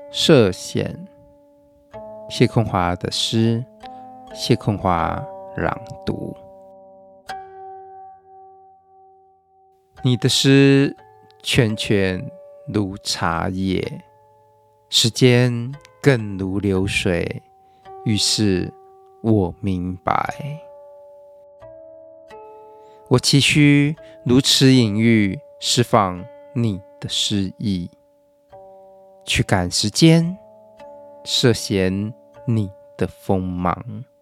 涉险，谢空华的诗，谢空华朗读。你的诗圈圈如茶叶，时间更如流水，于是我明白，我期许如此隐喻，释放你的诗意，去赶时间，涉嫌你的锋芒。